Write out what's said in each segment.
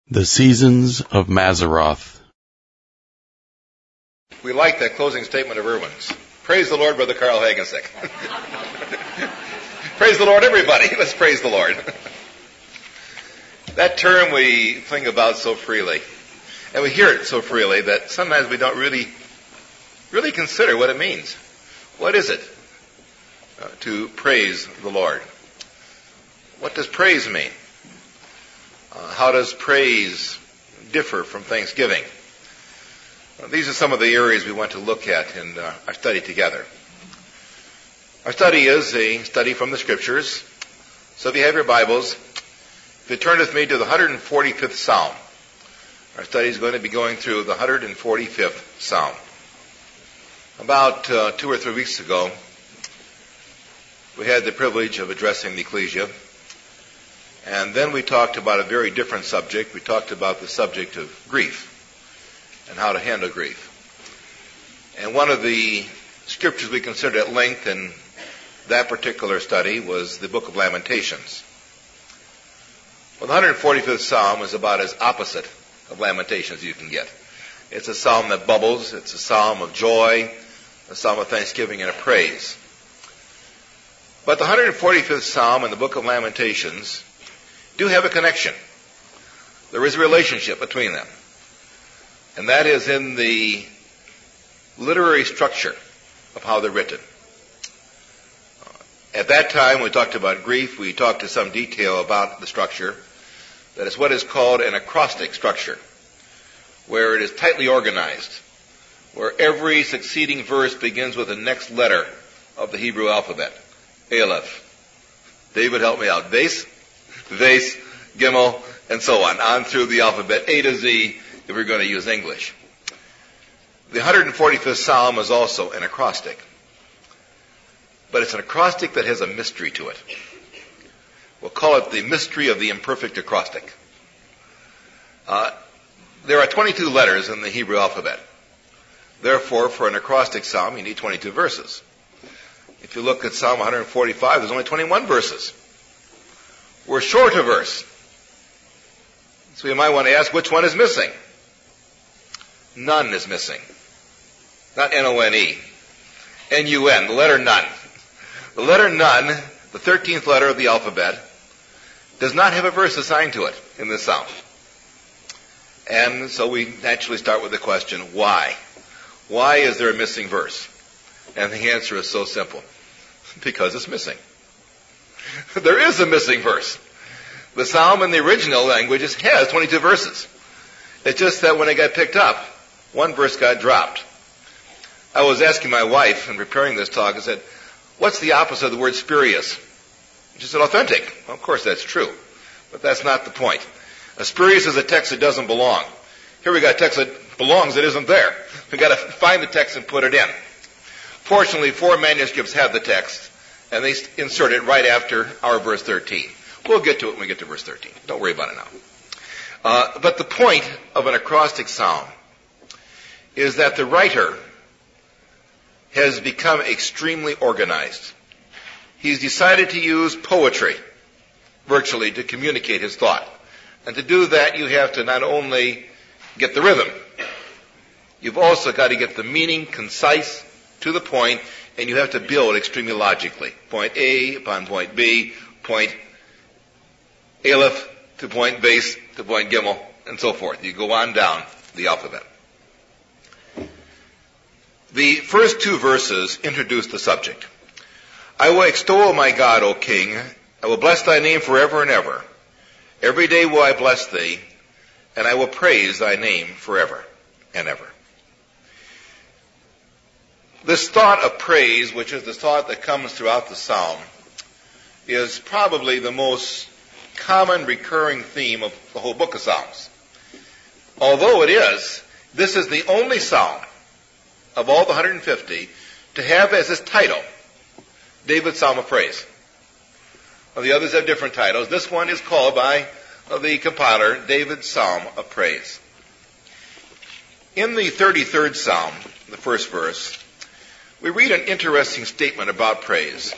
The Seasons of Mazaroth. We like that closing statement of Irwin's. Praise the Lord, Brother Carl Hagensick. Praise the Lord, everybody. Let's praise the Lord. That term we think about so freely, and we hear it so freely that sometimes we don't really consider what it means. What is it to praise the Lord? What does praise mean? How does praise differ from thanksgiving? These are some of the areas we want to look at in our study together. Our study is a study from the Scriptures. So if you have your Bibles, if you turn with me to the 145th Psalm, our study is going to be going through the 145th Psalm. About 2 or 3 weeks ago, we had the privilege of addressing the ecclesia. And then we talked about a very different subject. We talked about the subject of grief and how to handle grief. And one of the scriptures we considered at length in that particular study was the book of Lamentations. Well, the 145th Psalm is about as opposite of Lamentations as you can get. It's a psalm that bubbles. It's a psalm of joy, a psalm of thanksgiving and of praise. But the 145th Psalm and the book of Lamentations do have a connection. There is a relationship between them. And that is in the literary structure of how they're written. At that time, we talked about grief. We talked in some detail about the structure. That is what is called an acrostic structure, where it is tightly organized, where every succeeding verse begins with the next letter of the Hebrew alphabet. Aleph. David, help me out. Vase, Gimel, and so on through the alphabet, A to Z, if we're going to use English. The 145th Psalm is also an acrostic. But it's an acrostic that has a mystery to it. We'll call it the mystery of the imperfect acrostic. There are 22 letters in the Hebrew alphabet. Therefore, for an acrostic psalm, you need 22 verses. If you look at Psalm 145, there's only 21 verses. We're short a verse. So you might want to ask, which one is missing? None is missing. Not N-O-N-E. N-U-N, the letter none. The letter none, the 13th letter of the alphabet, does not have a verse assigned to it in this psalm. And so we naturally start with the question, why? Why is there a missing verse? And the answer is so simple. Because it's missing. There is a missing verse. The psalm in the original languages has 22 verses. It's just that when it got picked up, one verse got dropped. I was asking my wife in preparing this talk, I said, what's the opposite of the word spurious? She said, authentic. Well, of course that's true. But that's not the point. A spurious is a text that doesn't belong. Here we got a text that belongs that isn't there. We've got to find the text and put it in. Fortunately, 4 manuscripts have the text, and they insert it right after our verse 13. We'll get to it when we get to verse 13. Don't worry about it now. But the point of an acrostic psalm is that the writer has become extremely organized. He's decided to use poetry, virtually, to communicate his thought. And to do that, you have to not only get the rhythm, you've also got to get the meaning concise, to the point, and you have to build extremely logically. Point A upon point B, point Aleph to point Base to point Gimel, and so forth. You go on down the alphabet. The first 2 verses introduce the subject. I will extol my God, O King. I will bless thy name forever and ever. Every day will I bless thee, and I will praise thy name forever and ever. This thought of praise, which is the thought that comes throughout the psalm, is probably the most common recurring theme of the whole book of Psalms. Although this is the only psalm of all the 150 to have as its title, David's Psalm of Praise. Well, the others have different titles. This one is called by the compiler, David's Psalm of Praise. In the 33rd Psalm, the first verse, we read an interesting statement about praise.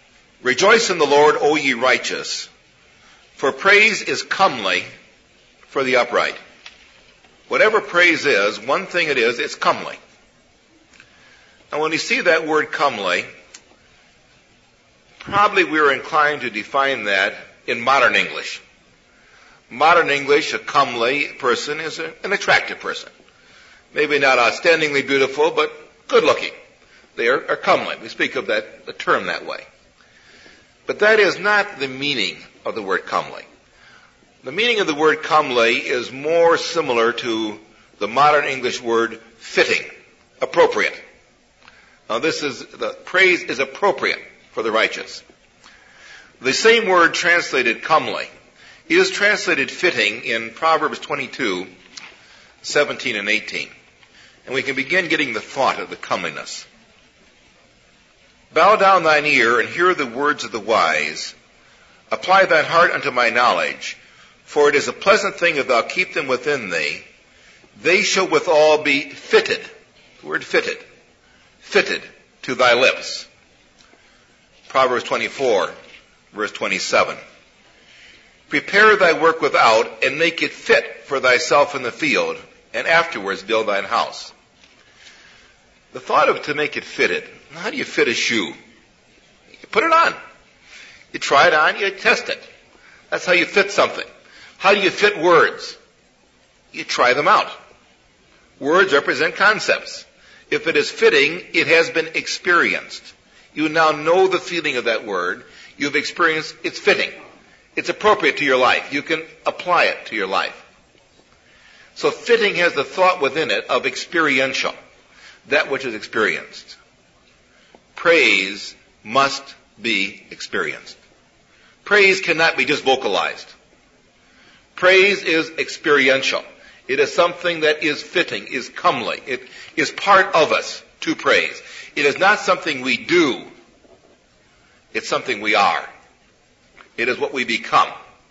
Rejoice in the Lord, O ye righteous, for praise is comely for the upright. Whatever praise is, one thing it is, it's comely. And when we see that word comely, probably we're inclined to define that in modern English. Modern English, a comely person is an attractive person. Maybe not outstandingly beautiful, but good looking. They are comely. We speak of that, the term that way. But that is not the meaning of the word comely. The meaning of the word comely is more similar to the modern English word fitting, appropriate. Now the praise is appropriate for the righteous. The same word translated comely is translated fitting in Proverbs 22, 17 and 18. And we can begin getting the thought of the comeliness. Bow down thine ear and hear the words of the wise. Apply thine heart unto my knowledge. For it is a pleasant thing if thou keep them within thee. They shall withal be fitted. The word fitted. Fitted to thy lips. Proverbs 24, verse 27. Prepare thy work without, and make it fit for thyself in the field, and afterwards build thine house. The thought of to make it fitted. How do you fit a shoe? You put it on. You try it on, you test it. That's how you fit something. How do you fit words? You try them out. Words represent concepts. If it is fitting, it has been experienced. You now know the feeling of that word. You've experienced it's fitting. It's appropriate to your life. You can apply it to your life. So fitting has the thought within it of experiential, that which is experienced. Praise must be experienced. Praise cannot be just vocalized. Praise is experiential. It is something that is fitting, is comely. It is part of us to praise. It is not something we do. It's something we are. It is what we become.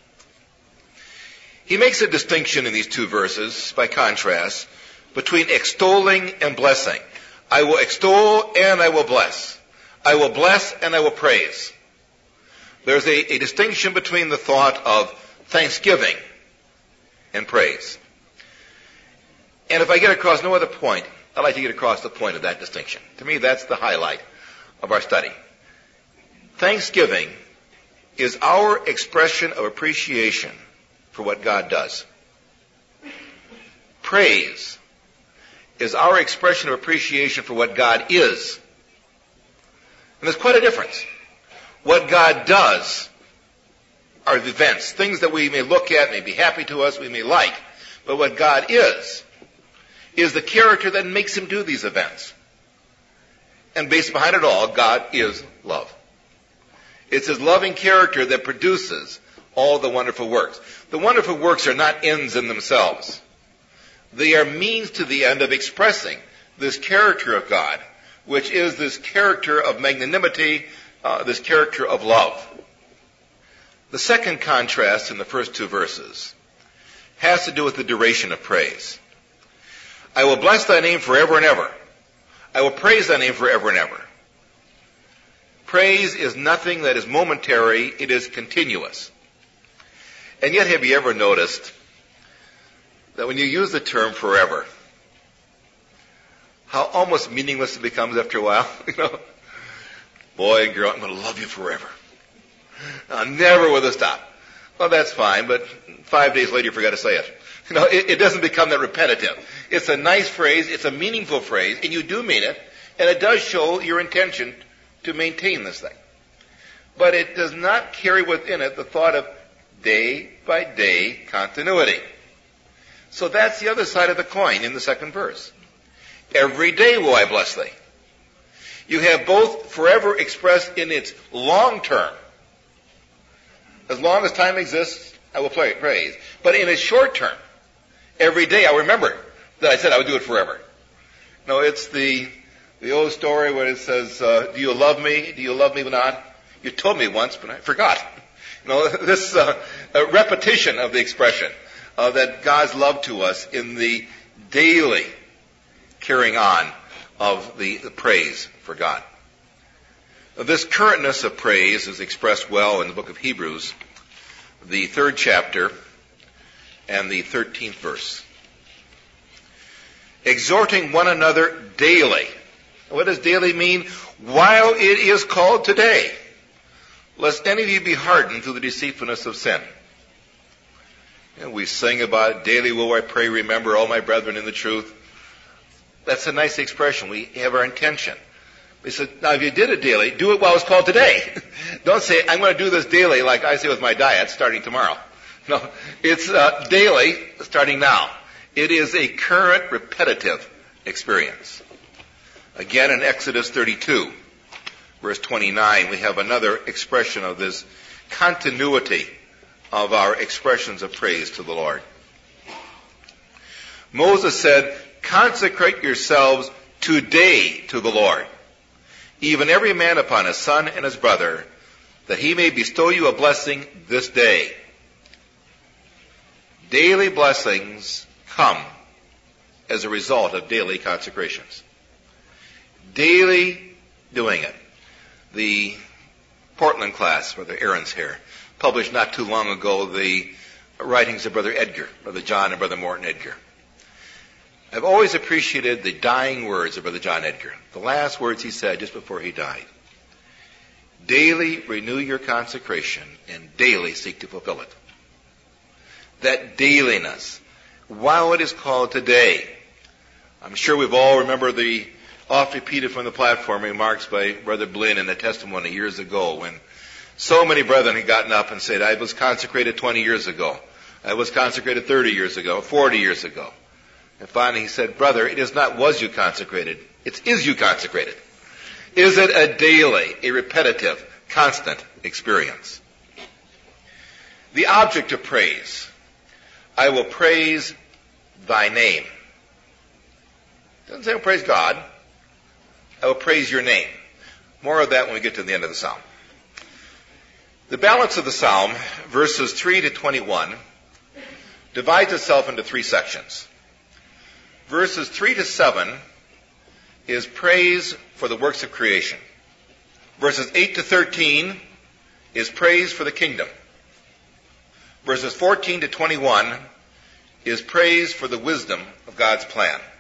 He makes a distinction in these two verses, by contrast, between extolling and blessing. I will extol and I will bless. I will bless and I will praise. There's a distinction between the thought of thanksgiving and praise. And if I get across no other point, I'd like to get across the point of that distinction. To me, that's the highlight of our study. Thanksgiving is our expression of appreciation for what God does. Praise is our expression of appreciation for what God is. And there's quite a difference. What God does are events, things that we may look at, may be happy to us, we may like. But what God is the character that makes him do these events. And based behind it all, God is love. It's his loving character that produces all the wonderful works. The wonderful works are not ends in themselves. They are means to the end of expressing this character of God, which is this character of magnanimity, this character of love. The second contrast in the first two verses has to do with the duration of praise. I will bless thy name forever and ever. I will praise thy name forever and ever. Praise is nothing that is momentary, it is continuous. And yet, have you ever noticed that when you use the term forever, how almost meaningless it becomes after a while? Boy and girl, I'm going to love you forever. I'll never with a stop. Well, that's fine, but 5 days later you forgot to say it. It doesn't become that repetitive. It's a nice phrase, it's a meaningful phrase, and you do mean it, and it does show your intention to maintain this thing. But it does not carry within it the thought of day by day continuity. So that's the other side of the coin in the second verse. Every day will I bless thee. You have both forever expressed in its long term. As long as time exists, I will praise. But in its short term, every day I'll remember that I said I would do it forever. No, it's the old story where it says, do you love me? Do you love me or not? You told me once, but I forgot. This repetition of the expression that God's love to us in the daily carrying on of the praise for God. This currentness of praise is expressed well in the book of Hebrews, the 3rd chapter, and the 13th verse. Exhorting one another daily. What does daily mean? While it is called today, lest any of you be hardened through the deceitfulness of sin. And we sing about daily will I pray, remember all my brethren in the truth. That's a nice expression. We have our intention. We said, now if you did it daily, do it while it's called today. Don't say, I'm going to do this daily like I say with my diet starting tomorrow. No, it's daily starting now. It is a current, repetitive experience. Again, in Exodus 32, verse 29, we have another expression of this continuity of our expressions of praise to the Lord. Moses said, consecrate yourselves today to the Lord, even every man upon his son and his brother, that he may bestow you a blessing this day. Daily blessings come as a result of daily consecrations. Daily doing it. The Portland class, Brother Aaron's here, published not too long ago the writings of Brother Edgar, Brother John and Brother Morton Edgar. I've always appreciated the dying words of Brother John Edgar, the last words he said just before he died. Daily renew your consecration and daily seek to fulfill it. That dailiness, while it is called today. I'm sure we've all remembered the oft repeated from the platform remarks by Brother Blinn in the testimony years ago when so many brethren had gotten up and said, I was consecrated 20 years ago. I was consecrated 30 years ago, 40 years ago. And finally he said, brother, it is not was you consecrated, it's is you consecrated. Is it a daily, a repetitive, constant experience? The object of praise. I will praise thy name. It doesn't say I will praise God. I will praise your name. More of that when we get to the end of the psalm. The balance of the psalm, verses 3 to 21, divides itself into three sections. Verses 3 to 7 is praise for the works of creation. Verses 8 to 13 is praise for the kingdom. Verses 14 to 21 is praise for the wisdom of God's plan.